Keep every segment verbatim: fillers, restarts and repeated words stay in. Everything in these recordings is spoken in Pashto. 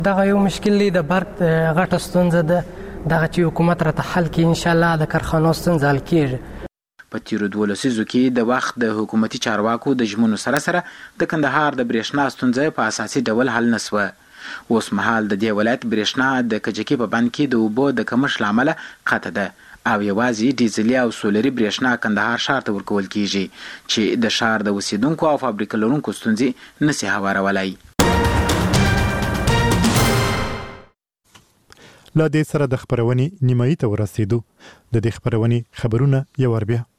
دغه یو مشکل دی د برق غټه ستونزه ده، دغه چې حکومت راته حل کړي انشاءالله د کارخانو ستونزه حل کېږي. په تیرو دوه لسیزو کې د وخت د حکومتي چارواکو د ژمنو سره سره د کندهار د برېښنا ستونزه په اساسي ډول حل نه سوه. اوس مهال د دې ولایت برېښنا د کجکي په بند کې د اوبو د کمښت له امله قطع ده او یوازې ډیزلي او سولري برېښنا کندهار ښار ته ورکول کیږي چې د ښار د اوسیدونکو او فابریکه لرونکو ستونزې نسي هوارولی. لا دې سره د خبرونې نیمایي ته ورسېدو. د دې خبرونې خبرونه یو ور بیا.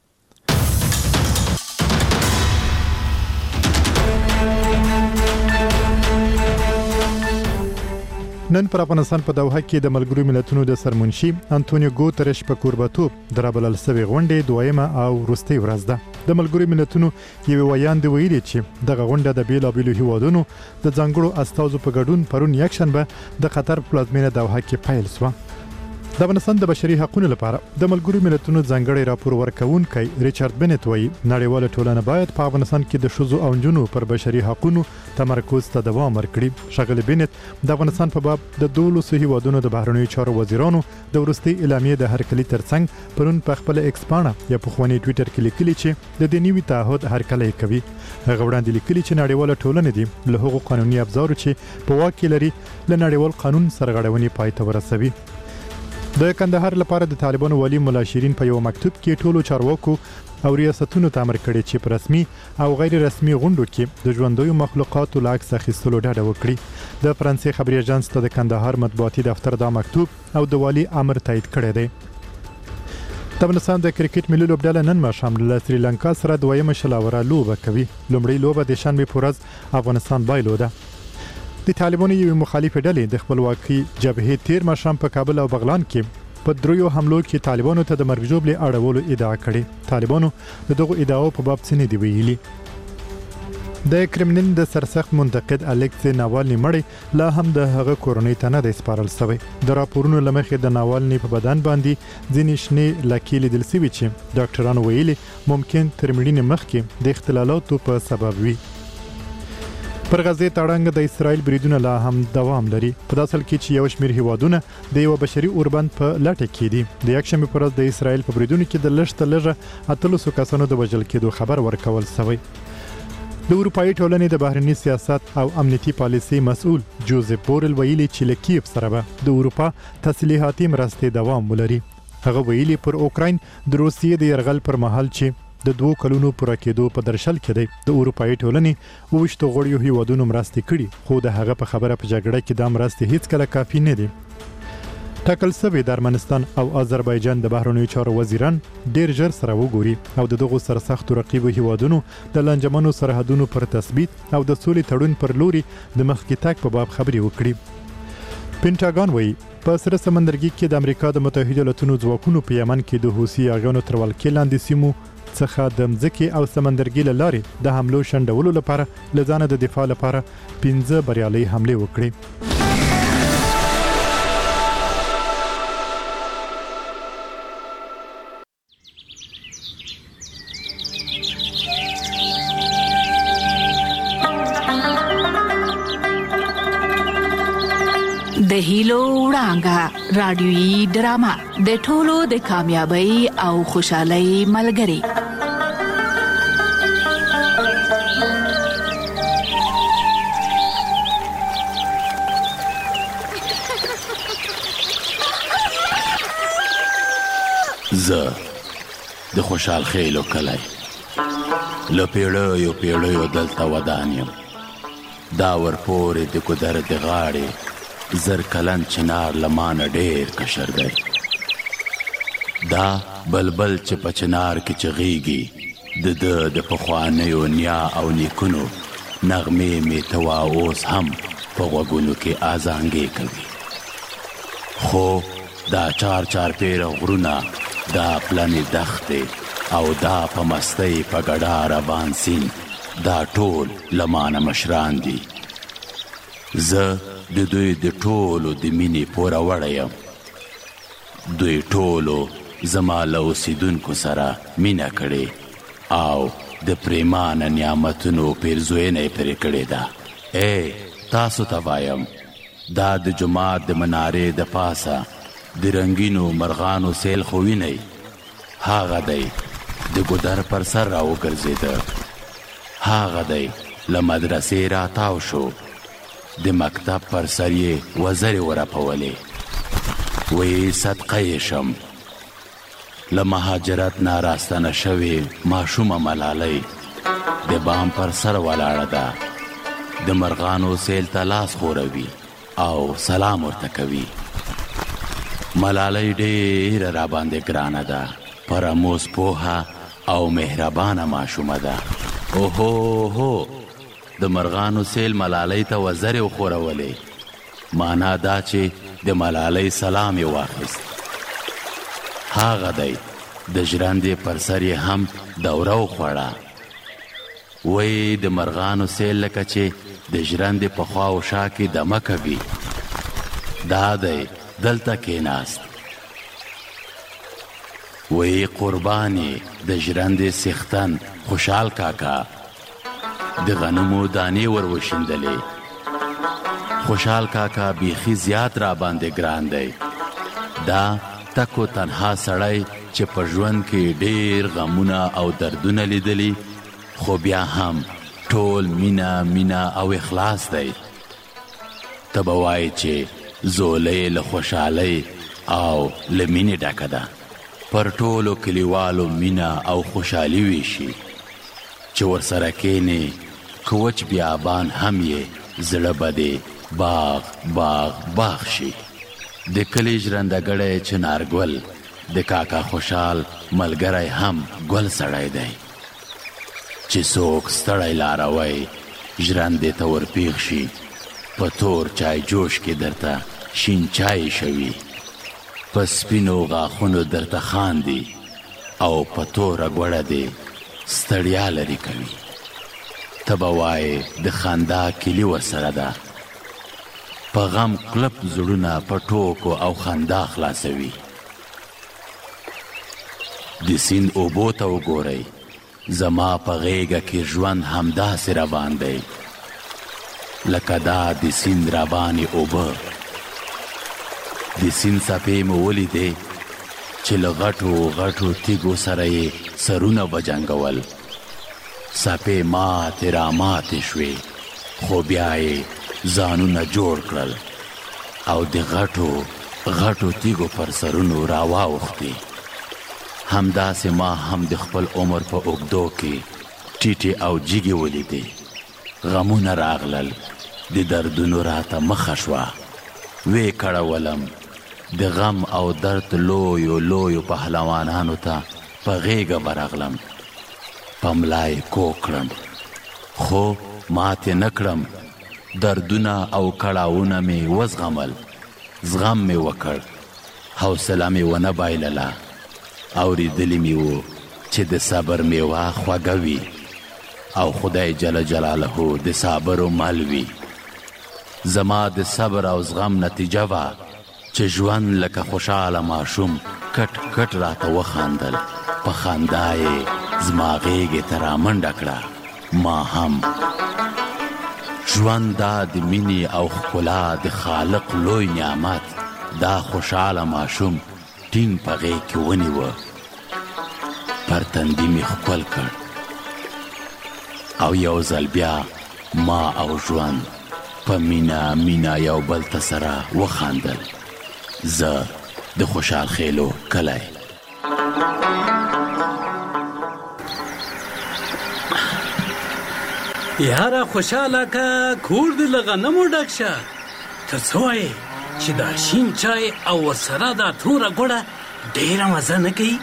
نن پر افغانستان په دوحه کې د ملګرو ملتونو د سرمنشي انټونیو ګوترش په کوربتوب درابلل سوي غونډې دویمه او وروستۍ ورځ ده. د ملګرو ملتونو یو ویاند ویلي چې دغه غونډه د بیلابیلو هیوادونو د ځانګړو استازو په ګډون پرون یکشنبه د قطر پلازمینه دوحه کې پیل شوه. د افغانستان د بشري حقوقو لپاره د ملګرو ملتونو ځانګړی راپور ورکونکي ریچارډ بنت وایي نړیواله ټولنه باید په افغانستان کې د ښځو او نجونو پر بشري حقوقو تمرکز ته دوام ورکړي. ښاغلي بنت د افغانستان په باب د دولسو هیوادونو د بهرنیو چارو وزیرانو د وروستۍ اعلامیې د هرکلي ترڅنګ پرون په خپل ایکس پاڼه یا پخوانی ټویټر کې لیکلي چې د دې نوي تعهد هرکلی کوي. هغه وړاندې لیکلي چې نړیواله ټولنه دي له هغو قانوني ابزارو چې په واک کې لري له نړیوال قانون سرغړونې پای ته ورسوي. د کندهار لپاره د طالبانو والی مولا شیرین په یو مکتوب کې ټولو چارواکو او ریاستونو ته امر کړی چې په رسمي او غیر رسمي غونډو کې د ژوندیو مخلوقاتو له عکس اخیستلو ډډه وکړي. د فرانسې خبري اژانس ته د کندهار مطبوعاتي دفتر دا مکتوب او د والی امر تایید کړی دی. د افغانستان د کرکټ ملي لوبډله نن ماښام له سریلانکا سره دویمه شلاوره لوبه کوي. لومړی لوبه د شنبې په ورځ افغانستان بایلو ده. د طالبانو یو مخالفه ډلې د خپلواکۍ جبهې تیر ماښام په کابل او بغلان کې په دریو حملو کې طالبانو ته د مرګ ژوبلې اړولو ادعا کړې. طالبانو د دغو ادعاو په باب څه نه دی ویلي. د کرملین د سرسخت منتقد الکسی ناوالني مړی لا هم د هغه کورنۍ ته نه دی سپارل شوی. د راپورونو له مخې د ناوالني په بدن باندې ځینې شنې لکې لیدل شوي چې ډاکټرانو ویلي ممکن تر مړینې مخکې د اختلالاتو په سبب وي. پر غزې تړنګ د اسرائیل بریدونه لا هم دوام لري. په داسې حال کې چې یو شمېر هیوادونه د یو بشري اوربند په لټه کې دي. د یکشنبې په ورځ د اسرائیل په بریدونو کې د لږ تر لږه اتلسو کسانو د وژل کېدو خبر ورکول شوی. د اروپایي ټولنې د بهرني سیاست او امنیتي پالیسي مسؤل جوزف بورل ویلي چې له کیف سره به د اروپا تسلیحاتي مرستې دوام ولري. هغه ویلي پر اوکراین د روسیې د یرغل پر مهال چې د دوه کلونو پوره کېدو په درشل کې دی د اروپایي ټولنې اوویشتو غړیو هیوادونو مرستې کړي، خو د هغه په خبره په جګړه کې دا مرستې هیڅکله کافي نه دي. ټاکل شوی د ارمنستان او آذربایجان د بهرنیو چارو وزیران ډیر ژر سره وګوري او د دغو سرسختو رقیبو هیوادونو د لانجمنو سرحدونو پر تثبیت او د سولې تړون پر لوري د مخکې تګ په باب خبرې وکړي. پینټاګون وایي په سره سمندرګي کې د امریکا د متحده ایالاتونو ځواکونو په یمن کې د حوثي اغیانو تر ولکې لاندې سیمو څخه د مځکې او سمندرګي له لارې د حملو شنډولو لپاره له ځانه د دفاع لپاره پنځه بریالۍ حملې وکړې. د هیلو وړانګه رادیويي ډرامه د ټولو د کامیابی او خوشحالۍ ملګری. زه د خوشحال خیلو کلی له پیړیو پیړیو دلته ودان یم. دا ورپورې د ګودر د غاړې زر کلن چنار لمانه ډیر کشر دی. دا بلبل چې په چنار کې چغیږي د د د پخوانیو نیا او نیکونو نغمې می توا اوس هم په غوږونو کې آزانګې کوي. خو دا چار چار پیر غرونه، دا پلنې دښتې او دا په مستۍ په ګډا روان سین، دا ټول لمانه مشران دي. زه د دوی د ټولو د مینې پوره وړی یم. دوی ټولو زما له اوسیدونکو سره مینه کړې او د پریمانه نعمتونو پیرزوینه یې پرې کړې ده. ای تاسو ته وایم دا د جماعت د منارې د پاسه د رنګینو مرغانو سیل خو وینئ، هاغه دی د ګودر پر سر را وګرځېده، هاغه دی له مدرسې راتاو شو، د مکتب پر سر یې وزرې ورپولې، وی صدقه یې شم. له مهاجرت نه راستنه شوې ماشومه ملالۍ د بام پر سر ولاړه ده، د مرغانو سیل ته لاس خوروي او سلام ورته کوي. ملالۍ ډېره راباندې ګرانه ده، پرموز پوهه او مهربانه ماشومه ده. اوهو هو د مرغانو سیل ملالۍ ته وزرې وښورولې، معنا دا چې د ملالۍ سلام یې واخیست. هاغه دی د ژرندې پر سر یې هم دوره وخوړه، وی د مرغانو سیل لکه چې د ژرندې په خوا و شا کې دمه کوي، دا دی دلته کېناست. وی قربانې د ژرندې څښتن خوشحال کاکا د غنمو دانې ور وشیندلې. خوشحال کاکا بیخي زیات را باندې ګران دی، دا تکو تنها سړی چې په ژوند کې ډېر غمونه او دردونه لیدلی، خو بیا هم ټول مینه مینه او اخلاص دی. ته به وایې چې زولۍ له خوشحالۍ او له مینې ډکه ده، پر ټولو کلیوالو مینه او خوشحالي ویشي، چې ورسره کښېنې که وچ بیابان هم یې زړه به دې باغ باغ باغ شي. د کلي ژرندهګړی چنارګل د کاکا خوشحال ملګری هم ګل سړی دی، چې څوک ستړی لاروی ژرندې ته ورپېښ شي، په تور چای جوش کې درته شین چای شوي، په سپینو غاښونو درته خاندي او په توره ګوړه دې ستړیا لرې کوي. ته به وایې د خندا کلي ورسره ده، په غم کلپ زړونه په ټوکو او خندا خلاصوي. د سیند اوبو ته وګورئ، زما په غیږه کې ژوند همداسې روان دی، لکه دا د سیند روانې اوبه. د سیند څپې مې ولیدې چې له غټو غټو تیږو سره یې سرونه وجنګول، څپې ماتې راماتې شوې، خو بیا یې ځانونه جوړ کړل او د غټو غټو تیږو پر سرونو راواوښتې. همداسې ما هم د خپل عمر په اوږدو کې ټیټې او جیږې ولیدې، غمونه راغلل، د دردونو راته مخه شوه، وې کړولم د غم او درد لویو لویو پهلوانانو ته په غیږه برغلم، په ملا یې کوږ کړم، خو ماتې نه کړم. دردونه او کړاوونه مې وزغمل، زغم مې وکړ، حوصله مې ونه بایلله. اورېدلی مې و چې د صبر میوه خوږه وي او خدای جل جلاله د صابرو مل وي. زما د صبر او زغم نتیجه وه چې ژوند لکه خوشحاله ماشوم کټ کټ راته وخاندل، په خندا یې زما غیږې ته رامنډه کړه. ما هم ژوند دا د مینې او ښکلا د خالق لوی نعمت، دا خوشحاله ماشوم ټینګ په غیږ کې ونیوه، پر تندي مې ښکل کړ او یو ځل بیا ما او ژوند په مینه مینه یو بل ته سره وخاندل. زه د خوشحال خیلو کلی. یاره خوشحاله که کور دې له غنمو ډک شه. ته څه وایې چې دا شین چای او ورسره دا توره ګوړه ډېره مزه نه کوي؟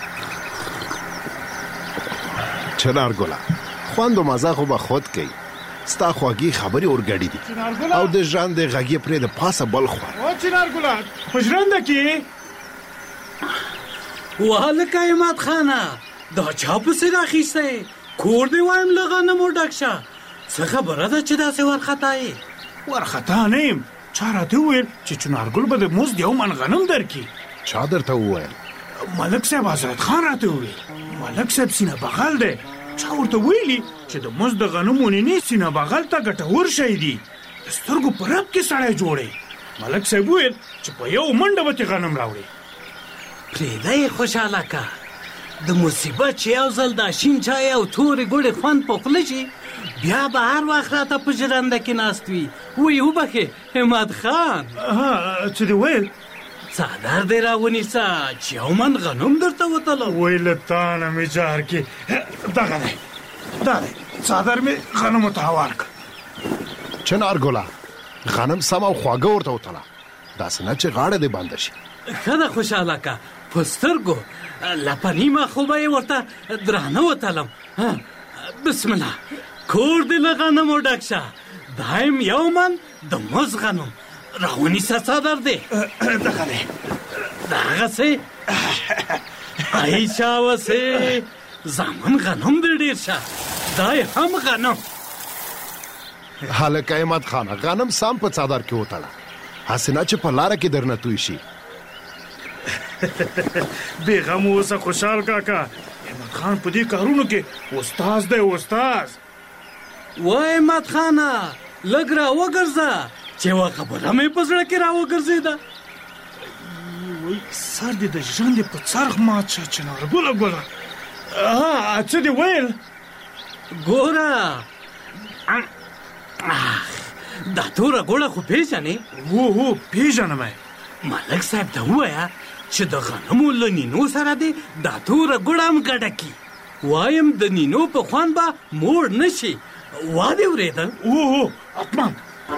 چنارګله خوند و مزه خو به خود کوي، ستا خواږي خبرې اورګډې دي او د ژرندې غږ یې پرې د پاسه بل خوا. او چنارګله په ژرنده کې وهلکه عماد خانه دا چا پسې راخیستی؟ کور دې وایم له غنمو ډک شه. څه خبره ده چې داسې وارخطا یې؟ وارخطا نه یم، چا راته وویل چې چنارګل به د مزد یو من غنم درکړي. چا درته وویل؟ ملک صاحب حضرت خان راته وویل. ملک صاحب سینه بغل دی، چا ورته ویلي چې د مزد د غنمو نینې سینه بغل ته ګټور شی دي. د سترګو په رب کې سړی جوړې. ملک صاحب وویل چې په یو منډه به ترې غنم راوړې. پرېږده یې خوشحاله که د مصیبت چې یو ځل دا شین چای او تورې ګوړې خوند په خوله شي بیا به هر وخت راته په ژرنده کې ناست وي. وایي وبخې همت خان. څه دې ویل؟ څادر دې راونیسه چې یو من غنم درته وتلم. وایي له تا نه مې جار کې دغه دی دا دی څادر مې غنمو ته هوار کړ. چنارګله غنم سم او خواږه ورته وتله، داسې نه چې غاړه دې بنده شي. ښه ده خوشحاله که په سترګو لپه نیمه خو به یې ورته درانه وتلم. بسم الله کور دې له غنمو ډک شه. دایم یو من د مز غنم راونیسه څادر دی دغه دی دغسې ای شاوسې زامن غنم دې ډېر شه دای هم غنم. هلکه احمد خانه غنم سم په څادر کې وتړه، هسې نه چې په لاره کې درنه توی شي. بې غم اوسه خوشحال کاکا، احمد خان په دې کارونو کې استاز دی استاز. وا احمد خانه لږ را وګرځه چې یوه خبره مې په زړه کې را وګرځېده. وایي سر دې د ژرندې په څرخ مات شه چنارګله ګله. څه دې ویل؟ ګوره دا توره ګوړه خو پېژنې؟ هو هو پېژنم. ملک صاحب ته ووایه چې د غنمو له نینو سره دې دا توره ګوړه هم ګډه کړي. وایم د نینو په خوند به موړ نه شي. وا دې اورېدل؟ هو هو حتما.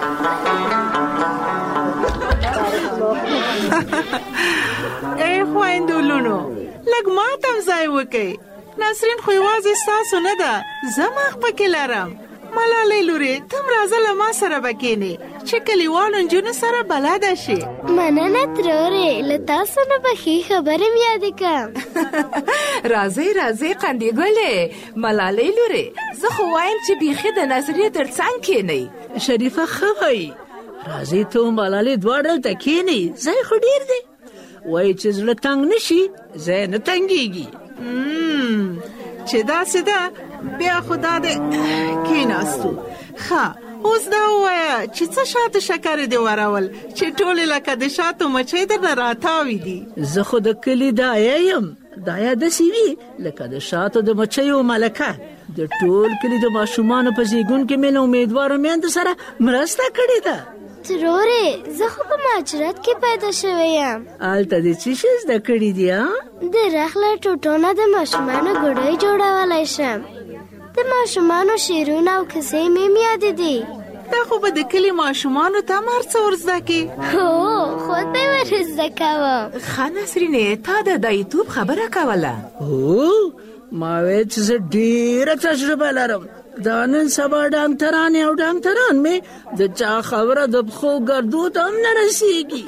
ای خویندو لونو لږ ماته هم ځای وکئ. نسرین خو یوازې ستاسو نه ده، زه مخ پکې لرم. ملالۍ لورې ته هم راځه له ما سره به کښېنې چې کلیوالو نجونو سره بلده شي. مننه ترورې، له تاسو نه به ښې خبرې م یادې کړم. راځئ راځئ قندې ګلې. ملالۍ لورې زه خو وایم چې بیخي د نظریې تر څنګ کښېنئ. شریفه ښه وایي، راځئ ته او ملالۍ دواړه دلته کښېنئ، ځای خو ډېر دی. وایي چې زړه تنګ نه شي ځای نه تنګېږي. چې داسې ده بیا خو دا دې کېناستو. ښه اوس دا ووایه چې څه شاتو شکرې دې ورول چې ټولې لکه د شاتو مچۍ درنه راتاوي دي. زه خو د کلي دایه یم. دایه داسې وي لکه د شاتو د مچیو ملکه. د ټول کلي د ماشومانو په زیږون کې مې له امیدوارو میندو سره مرسته کړې ده. ترورې زه خو په مهاجرت کې پیدا شوی یم. هلته دې څه شی زده کړي دي؟ د رخ له ټوټو نه د ماشومانو ګوډۍ جوړولی شم. د ماشومانو شعرونه او کیسې مې م یادې دي. دا خو به د کلي ماشومانو ته هم هر څه ور زده کړي. هو خود به یې ور زده کوم. ښه نسرینې تا د دایتوب خبره کوله؟ هو ما ویل چې زه ډېره تجربه لرم. دا نن سبا ډاکټرانې او ډاکټران مې د چا خبره د پښو ګردو ته هم نه رسېږي.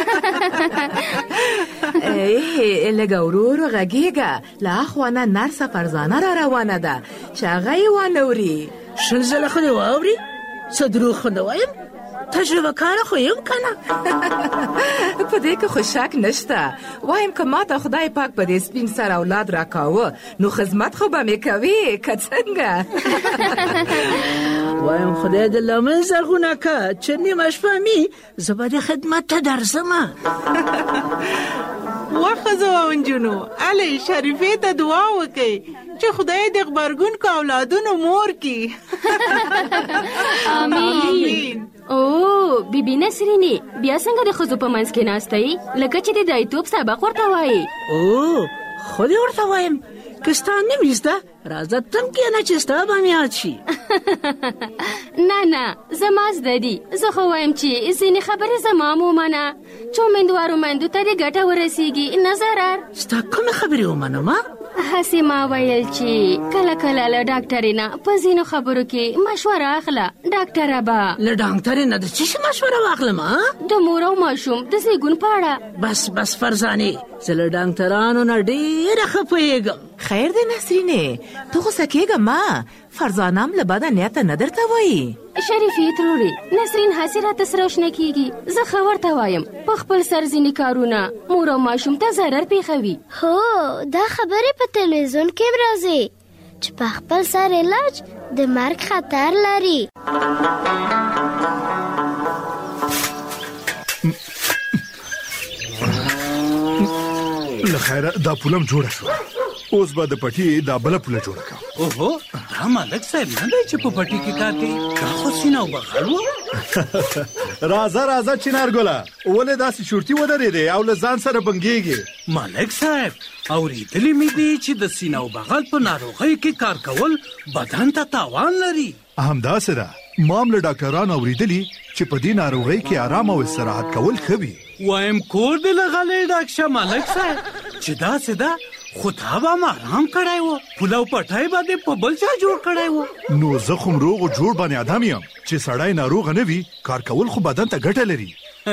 لږه ورو ورو غږېږه، له اخوا نه نرسه فرزانه را روانه ده چې هغه یې وانه اوري. شل ځله خو دې واوري؟ څه دروغ خو نه وایم، تجربه کاره خو یم که نه. په دې کې خو شک نشته. وایم که ما ته خدای پاک په دې سپین سر اولاد راکاوه نو خدمت خو به مې کوي که څنګه. وایم خدای دې لمن زرغونه که چې نیمه شپه مې زه به دې خدمت ته درځمه. وښځو او نجونو هلئ شریفې ته دعا وکئ چې خدای د غبرګونکو اولادونو مور کړي. آمین. او بیبي نسرینې بیا څنګه د ښځو په منځ کې ناستئ لکه چې د دایتوب سبق ورته وایي؟ او خو دې ورته وایم که ستا نه وي زده راځه ته هم کښېنه چې ستا به مې یاد شي. نه نه زما زده دي. زه خو وایم چې ځینې خبرې زما هم ومنه چې امیندوارو میندو ته دې ګټه ورسېږي نه ضرر. ستا کومې خبرې ومنم؟ هسې ما ویل چې کله کله له ډاکټرې نه په ځینو خبرو کې مشوره اخله. ډاکټره به له ډاکټرې نه د څه شي مشوره واخلم؟ د مور او ماشوم د زیږون په اړه. بس بس فرزانې زه له ډاکټرانو نه ډېره ښه پوهېږم. خیر دی نسرینې ته غوسه کېږه مه، فرزانه هم له بده نیته نه درته وایي. شریفې ترورې نسرین هسې راته سره شنه کېږي. زه ښه ورته وایم په خپل سر ځینې کارونه مور او ماشوم ته ضرر پېښوي. هو دا خبرې په تلویزیون کې هم راځي چې په خپل سر علاج د مرګ خطر لري. خیره دا پولم جوړه شو. اوس به د پټي دا بله پوله جوړه کړم. اوهو دا ملک صاحب نه دی چې په پټي کې کار کوي. دا خو سینه او بغل و. راځه راځه چنارګله، ولې داسې شورتي ودرېدې او له ځان سره بنګېږې؟ ملک صاحب اورېدلي مې دي چې د سینه او بغل په ناروغۍ کې کار کول بدن ته تاوان لري. همداسې ده، ما هم له ډاکټرانو اورېدلي چې په دې ناروغۍ کې آرام او استراحت کول ښه وي. وایم کور دې لغلی ډاک شه ملک صاحب چې داسې ده، خو تا به م آرام کړی و. پوله او پټی به دې په بل چا جوړ کړی و. نو زه خو روغ و جوړ باندې ادم یم چې سړی ناروغه نه وي، کار کول خو بدن ته ګټه لري.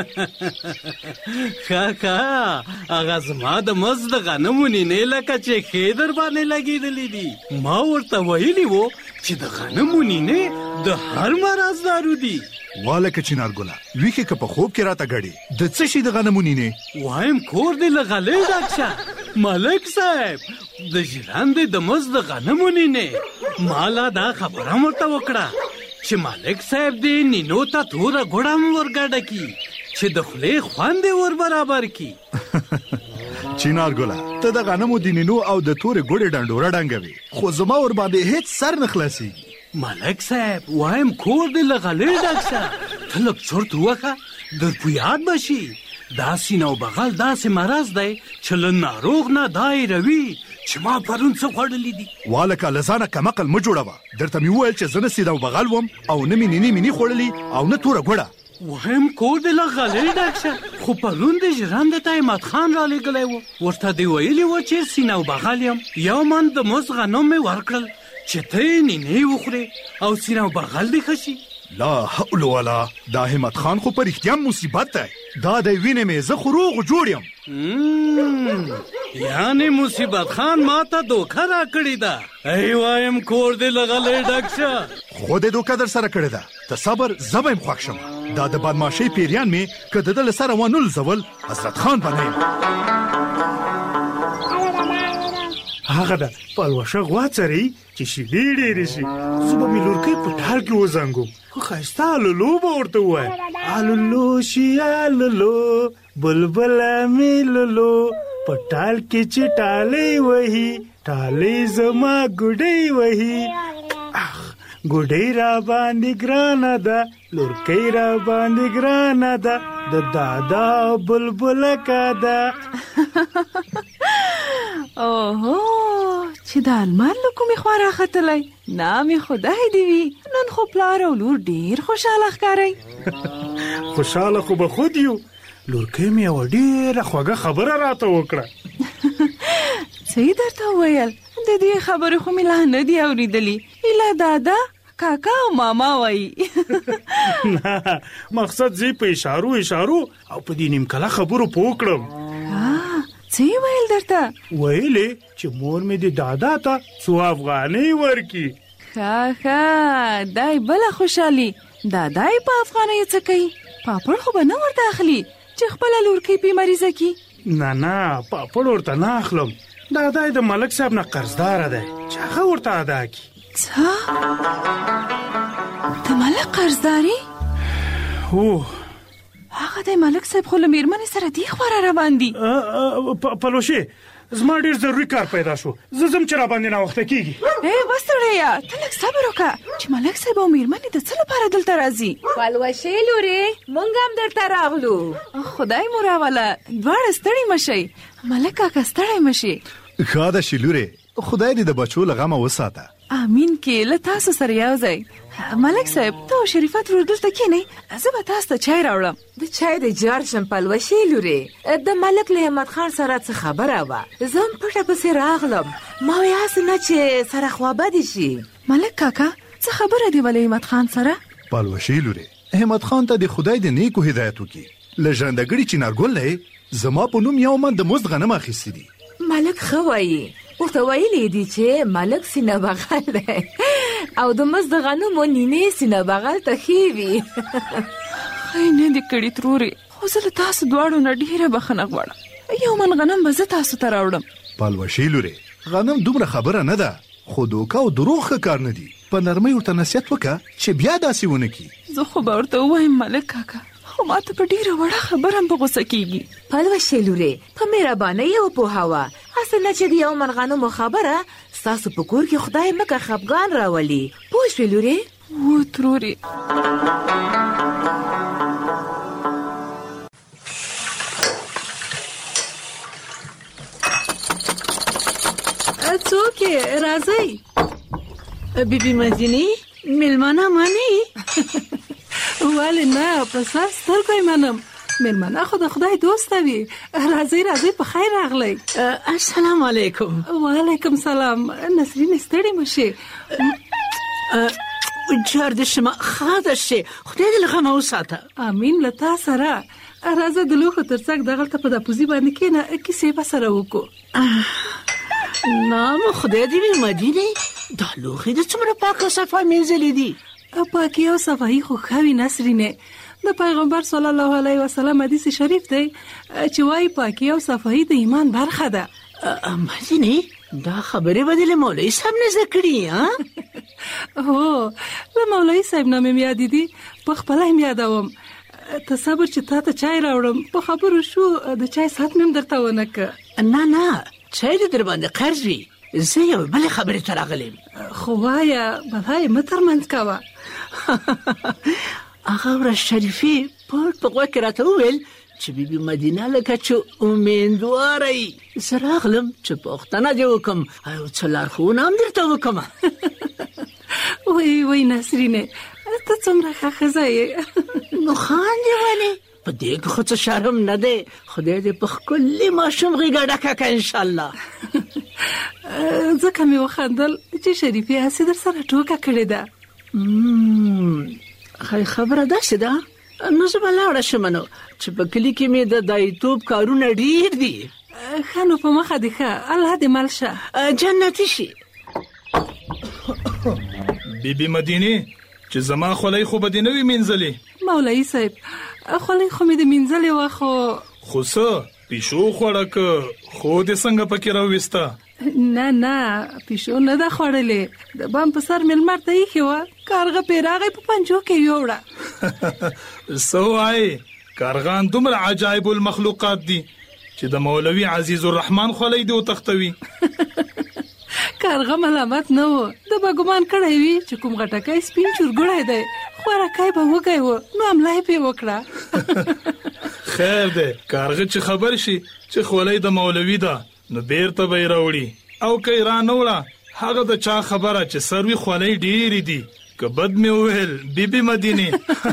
ښه ښه هغه زما د مزد د غنمو نینې لکه چې ښې در باندې لګېدلې دي. ما ورته ویلي و چې د غنمو نینې د هر مرض دارو دي. والکه چنارګله، ویښې که په خوب کې راته ګډې د څه شي د غنمو نینې؟ وایم کور دې له غلې ډک شه ملک صاحب، د ژرندې د مزد د غنمو نینې. ما لا دا خبره ورته وکړه چې ملک صاحب دې نینو ته توره ګوړه هم ورګډه کي چې د خولې خوند یې ور برابر کي. چنارګله، ته د غنمو د نینو او د تورې ګوړې ډنډوره ډنګوي، خو زما ور باندې هیڅ سر نه خلاصېږي. ملک صاحب وایم کور دې له غلې ډک شه، ته لږ چرت ووهه در په یاد به شي. دا سینه او بغل داسې مرض دی چې له ناروغ نه دا هېروي چې ما پرون څه خوړلي دي. والکه له ځانه کمقل مه جوړوه. درته مې وویل چې زه نه سینه او بغل وم او نه مې نینې مینې خوړلي او نه توره ګوړه. وایم کور دې له غلې ډک شه، خو پرون د ژرندې ته احمد خان رالیږلی و. ورته دې ویلي و چې سینه او بغل یم. یو من د مزد غنم مې ورکړل چې ته یې نینې وخورې او سینه او بغل دې ښه شي. لا حول ولا، دا احمد خان خو په رښتیا مصیبت دی. دا دی وینې مې، زه خو روغ جوړ یم. یعنې مصیبت خان ما ته دوکه راکړې ده. ای وایم کور دې له غلې ډک شه. خو دې دوکه در سره کړې ده. ته صبر، زه به یم خوښ شم. دا د بدماشۍ پیریان مې که د ده له سره ونه لزول، حضرت خان به نه یم. هغه ده پلوشه غوا څري چې شیدې ډېرې شي. زه به مې لورکۍ په ټال کې وزنګوم، خو ښایسته الولو به ورته ووایم. الولو شي الولو بلبله مې لولو، په ټال کې چې ټالۍ وهي ټالۍ زما ګوډۍ وهي. اخ ګوډۍ را باندې ګرانه ده، لورکۍ را باندې ګرانه ده، د دادا بلبله کا ده. اوهو چې د المار له کومې خوا راختلی، نامې خدای دې وي. نن خو پلار او لور ډېر خوشحاله ښکارئ. خوشحاله خو به خود یو. لورکۍ مې یوه ډېره خوږه خبره راته وکړه. څه یې درته وویل؟ د دې خبرې خو مې لا نه دي اورېدلي. ایله دادا کاکا او ماما وایي. نه، مقصد زه په اشارو اشارو او په دې نیم کله خبرو پوه کړم. څه یې ویل درته؟ ویلې چې مور مې د دادا ته څو افغانۍ ورکي. ښه ښه، دای بله خوشحالي. دادا یې په افغانیو څه کوي؟ پاپړ خو به نه ورته اخلي چې خپله لورکۍ پې مریضه کي؟ نه نه، پاپړ ورته نه اخلم. دادا یې د ملک صاحب نه قرضداره دی چې هغه ورته ادا کړي. څه؟ د ملک قرضداري؟ هو، هغه د ملک صاحب خو له مېرمنې سره دې خوا را روان دي. پلوشې، زما ډېر ضروري کار پیدا شو، زه ځم چې را باندې ناوخته کېږي. ای بس سړیه، ته لږ صبر وکړه چې ملک صاحب او مېرمنې د څه لپاره دلته راځي. پلوشې لورې، موږ هم درته راغلو. خدای مو راوله، دواړه ستړي مه شئ. ملک کاکا ستړی مه شي. ښه ده شیلورې، خدای دې د بچو له غمه وساته. امین کې له تاسو سره یو ځای. ملک صاحب، ته او شریفت ورور دلته کښېنئ، زه به تاسو ته چای راوړم. د چای د جار شم پلوشې لورې. د ملک له احمد خان سره څه خبره وه، زه هم پټه پسې راغلم. ما وی هسې نه چې سره خوابدې شي. ملک کاکا، څه خبره دې ولې احمد خان سره؟ پلوشې لورې، احمد خان ته د خدای د نیکو هدایت وکړي. له ژرندګړي چنارګل نه زما په نوم یو من د مزد غنم اخیستي دي. ملک ښه وایي، ورته ویلې دي چې ملک سینه بغل دی او د مزد غنمو نینې سینه بغل ته ښې وي. خی نه دې کړي ترورې، خو زه له تاسو دواړو نه ډېره بخښنه غواړم. یو من غنم به زه تاسو ته راوړم. پلوشې لورې، غنم دومره خبره نه ده، خو دوکه او دروغ ښه کار نه دي. په نرمۍ ورته نصیحت وکړه چې بیا داسې ونه کړي. زه خو به ورته ووایم ملک کاکا، خو خو ماته په ډیره وړه خبره هم په غوسه کیږي. پلوشې لورې په مهربانۍ یې وپوهوه. اصل نه چې د یو مرغانو خبره ستاسو په کور کې خدای مکه خفګان راولي. پوه شوې لورې؟ و ترورې. څوک راځئ؟ بیبي مدینې مېلمانه منئ؟ ولې نه، په سر سترګو یې منم. مېلمانه خو د خدای دوسته وي. راځئ راځئ، په خیر راغلی. السلام علیکم. وعلیکم سلام. نسرین ستړې مه شې. جار دې شمه ښه ده شې، خدای دې له غمه وساته. امین له تا سره. راځه د لوښو تر څنګ دغلته په داپوزي باندې کښېنه، کیسې به سره وکړو. نام خدای دې وي مدینې، دا لوښي د څومره پاکه صفا مینځلي دي. پاکي او صفایي خو ښه وي نسرینې. د پیغمبر صلی الله علیه وسلم حدیث شریف دی چې وایي پاکي او صفایي د ایمان برخه ده. مدینې دا خبرې به دې له مولوي صاحب نه زده کړي؟ هو له مولوي صاحب نه مې یادې دي، په خپله هم یادوم. ته صبر چې تا ته چای راوړم. په خبرو شو د چای ساعت مې هم درته ونه که. نه نه چای دې در باندې قرض وي، زه یو بلې خبرې ته راغلم. خو وایه بلا یې مه ترمنځ کوه. هغه ورځ شریفې پټ په غوږ کې راته وویل چې بیبي مدینه لکه چې امیندواره یي. زه راغلم چې پوښتنه دې وکړم او څه لارښوونه هم درته وکړم. وای وای نسرینې ته څومره ښه ښځه یې. نو خاندې ولې؟ په دې کې خو څه شرم نه دی. خدای دې په ښکلي ماشوم غېږه ډکه کړه انشاءالله. ځکه مې وخندل چې شریفې هسې در سره ټوکه کړې ده. خی خبره داسې ده. نو زه به لاړه شم نو چې په کلي کې مې د دایتوب کارونه ډېر دي. ښه نو په مخه دې ښه، الله دې مل شه. جنتي شي. بیبي مدینې چې زما خولۍ خو به دې نه وي مینځلې؟ مولوي صاحب خولۍ خو مې د مینځلې وه خو خو څه پیشو خوړه که خو دې څنګه پکې راویسته؟ نه نه پیشو نه ده خوړلې. د بام په سر مې لمر ته ایښې وه، کارغه پرې راغی په پنجو کې یوړه. څه وایې؟ کارغان دومره عجایب المخلوقات دي چې د مولوي عزیز الرحمن خولۍ دې وتښتوي. کارغه ملامت نه و، د به ګمان کړی وي چې کوم غټکی سپین چورګوړی دی، خوارکی به وږی و نو حمله یې پرې وکړه. خیر دی کارغه چې خبر شي چې خولۍ د مولوي ده نو بیرته به یې راوړي، او که یې رانه وړه هغه د چا خبره چې سروي خولۍ ډېرې دي. که بد مې وویل بیبي مدینې.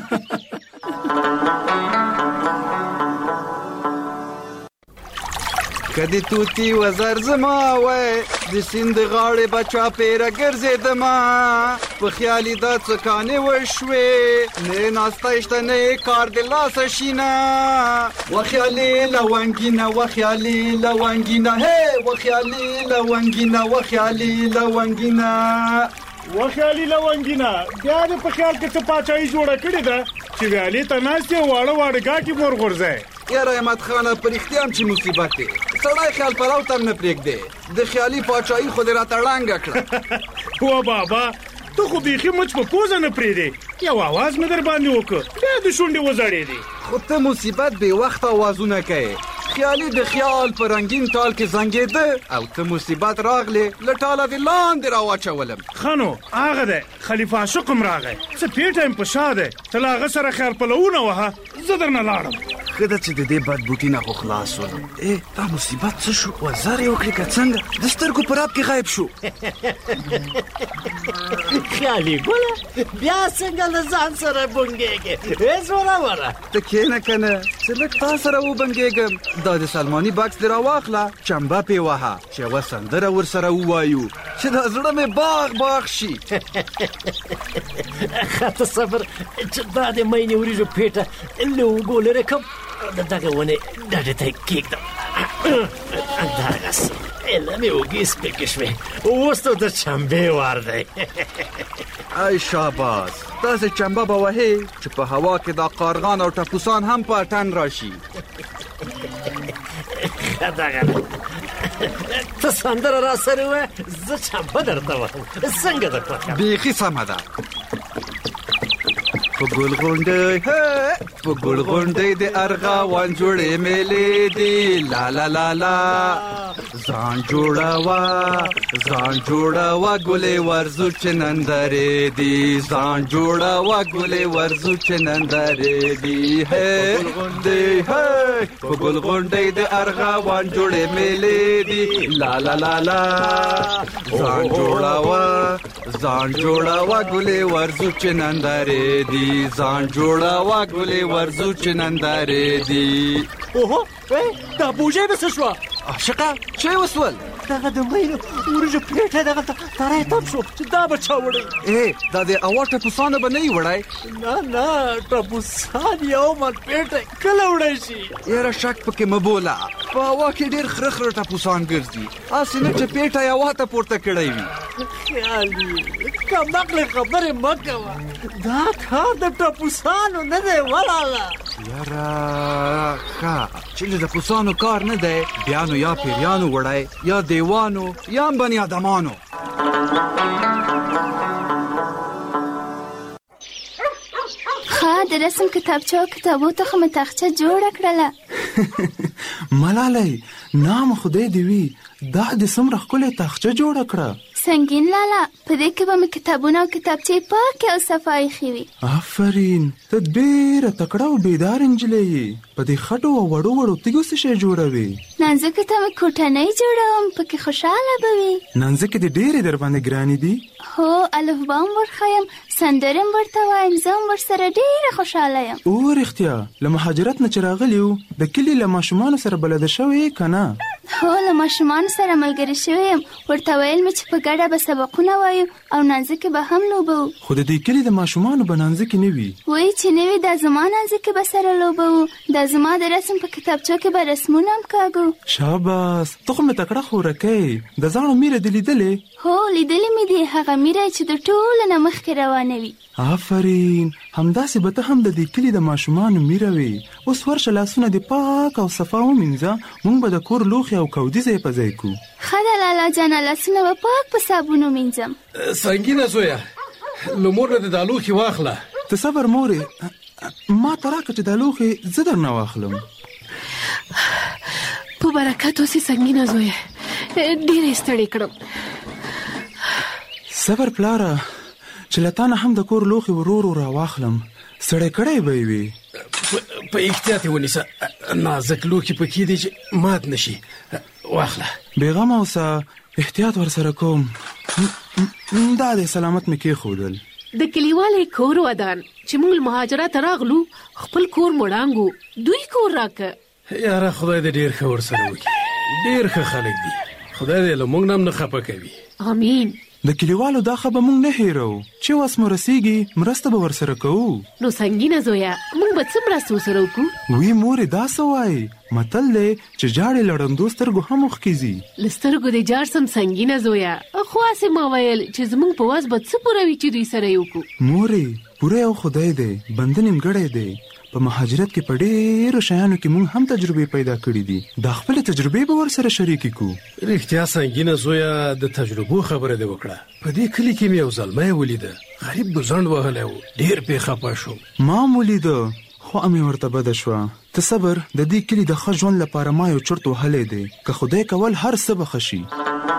کدی توتی وزر زما وای د سیند غاړې بچا پیره ګرځېدما په خیالي دا څکانې وشوې نه ناسته شته نه کار د لاسه شینه وخیالي لونګینه وخیالي لونګینه هی وخیالي لونګینه وخیالي لونګینه وخیالي لونګینه بیا دې په خیال کې څه پاچاهي جوړه کړې ده چې ویالې ته ناست یې واړه واړه ګاټې مور غورځی. یاره احمد خانه په رښتیا هم چې مصیبت دی، سړی خیال پلاو ته هم نه پرېږدی، د خیالي پاچاهي خو دې راته ړنګه کړه. وا بابا ته خو بیخي مچ په پوزه نه پرېږدې، یو اواز مې در باندې وکړ بیا د شونډې وزړېدې. خو ته مصیبت بې وخته اوازونه کوې، خیالي د خیال په رنګین ټال کې زنګېده او ته مصیبت راغلې له ټاله دې لاندې راواچولم. ښه نو هغه دی خلیفه عاشق هم راغی، څه پیټه یم په شا دی، ته له هغه سره خیر پلوونه وهه زه درنه لاړم. ښه ده چې د دې بد بوټي نه خو خلاص ولم. ای دا مصیبت څه شو؟ وزر یې وکړې که څنګه د سترګو په راب کې غایب شو. خیالي ګله بیا څنګه له ځان سره بونګېږې؟ هېڅ ونه وره ته کښېنه که نه چې لږ تا سره وبنګېږم. دا د سلماني بکس دې راواخله چمبه پې وهه چې یوه سندره ورسره ووایو چې دا زړه مې باغ باغ شي. ښه ته صبر چې دا د مینې وریژو پیټه له اوبو لرې کړم د دغه ونې ډډې ته یې کېږدم. دغسې ایله مې اوږې سپکې شوې، اوس نو د چمبې وار دی. ای شاباس داسې چمبه به وهې چې په هوا کې دا قارغان او ټپوسان هم په اټن راشي. ښه دغه ته سندره را سره وه زه چمبه درته وهم څنګه ده خوښه؟ بیخي سمه ده. په ګل غونډۍ په ګل غونډۍ د ارغوان جوړې مېلې دي لا لا لا لا ځان جوړوا ځان جوړوا ګلې ورزو چې نندرې دي ځان جوړوا ګلې ورزو چې نندرې دي په غونډۍ په ګل غونډۍ د ارغوان جوړې مېلې دي لا لا لا لا ځان جوړوا ځان جوړوا ګلې ورزو چې نندرې دي ځان جوړوا ګلې ورزو چې نندرې دي اوهو دا بوجه به څه شوه عاشقه څه وسول دغه د مینو ورجو پیټه دغه ترای تم شو چې دا به چا وړی ای دا د اوا ټپوسانو به نه وړای نه نه ټپوسان یو مات پیټه کله وړی شي یاره شک پکې مبوله په اوا کې ډېر خره خره ټپوسان ګرځي هسې نه چې پیټه یې اوا ته پورته کړی وي خیال دي کمعقلې خبرې مه کوه دا کار د ټپوسانو نه دی ولاله یاره ښه چې د ټپوسانو کار نه دی بیا نو یا پیریانو وړی یا دیوانو یا هم بني آدمانو ښه د رسم کتابچه او کتابو ته خو مې تاخچه جوړه کړله ملالۍ نام خدای دې وي دا دې څومره ښکلې تاخچه جوړه کړه سنګین لالا په دې کې به مې کتابونه او کتابچې پاکې او صفا ایښې وي آفرین ته ډېره تکړه او بیدار نجلۍ یې په دې خټو او وړو وړو تیږو څه شی جوړوې نانځکې ته مې کوټنۍ جوړوم پکې خوشحاله به وي نانځکې دې ډېرې در باندې ګرانې دي هو الفبا هم ورښیم سندرې هم ورته وایم زه هم ورسره ډېره خوشحاله یم او رښتیا له مهاجرت نه چې راغلي یو د کلي له ماشومانو سره بلده شوې که نه هو له ماشومانو سره ملګرې شوې یم ورته ویل مې چې په ګډه به سبقونه وایو او نانځکې به هم لوبه وو خو د دې کلي د ماشومانو به نانځکې نه وي وایي چې نه وي دا زما نانځکې به سره لوبه وو دا زما د رسم په کتابچو کې به رسمونه هم کاږو شاباس ته خو مې تکړه خورکۍ د زاڼو میره دې لیدلې هو لیدلې مې دي هغه میره چې د ټولو نه مخکې روانه وي آفرین همداسې به ته هم د دې کلي د ماشومانو میره وي اوس ورشه لاسونه دې پاک او صفا ومینځه موږ به د کور لوښي او کودي ځای په ځای کړو ښه ده لالا جانه لاسونه به پاک په صابون ومینځم سنګینه زویه له مور نه دې دا لوښي واخله ته صبر مورې ما ته راکړه چې دا لوښي زه درنه واخلم په برکت اوسې سنګینه زویه ډېرې ستړې کړم صبر پلاره چې له تا نه هم د کور لوښي ورو ورو راواخلم سړی کړی به یې وي په احتیاط یې ونیسه نازک لوښي پکې دي چې مات نه شي واخله بېغمه اوسه احتیاط ورسره کوم دا دی سلامت مې کېښودل د کلیوالې کور ودان چې موږ مهاجرت راغلو خپل کور مړانګو دوی کور راکه یاره خدای دې ډېر ښه ورسره وکړي ډېر ښه خلک دي خدای دې له موږ نه هم نه خفه کوي امین د کلیوالو دا خبره موږ نه هیرو چې واس مو رسیږي مرسته به ورسره کوو نو سنګینه زویا موږ به څه مرسته ورسره وکړو وی مورې دا څه وایي متل دی چې جاړې لړندو سترګو هم وښکېږي له سترګو دې جاړ سم سنګینه زویا خو هسې ما ویل چې زموږ په وس به څه پوره وي چې دوی سره یې وکړو مورې پوره یو خدای دی بنده نیمګړی دی په مهاجرت کې په ډېرو شیانو کې موږ هم تجربې پیدا کړې دي دا خپلې تجربې به ورسره شریکې کړو رښتیا سنګینه زویه د تجربو خبره دې وکړه په دې کلي کې مې یو زلمی ولیده غریب ګزڼ وهلی و ډېر پې خفه شوم ما هم ولیده خو مې ورته بده شوه ته صبر د دې کلي د ښه ژوند لپاره ما یو چرت وهلی دی که خدای کول هر څه به ښه شي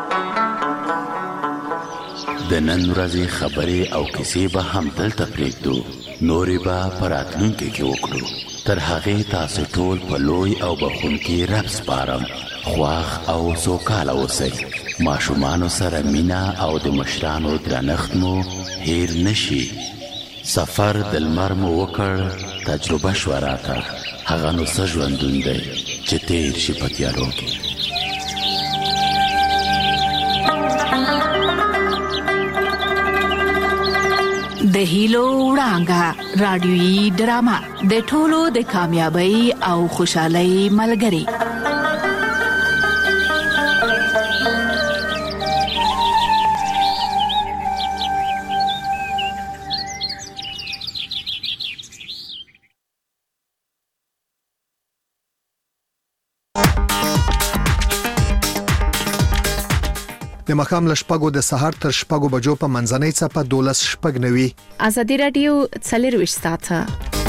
د نن ورځې خبرې او کیسې به هم دلته پرېږدو نورې به په راتلونکي کې وکړو تر هغې تاسو ټول په لوی او بخښونکي رب سپارم خواښ او سوکاله اوسئ ماشومانو سره مینه او د مشرانو درنښت مو هیر نشي سفر د لمر مو وکړ تجربه شوه راته هغه نو څه ژوندون دی چې تیر شي په تیارو کې د هیلو وړانګه رادیویي ډرامه د ټولو د کامیابی او خوشحالۍ ملګری د د مخام لشپګو د سهار تر شپګو بجو په منځنۍ صفه دولس شپګ نوي. ازادي رادیو څلور وشت ساعته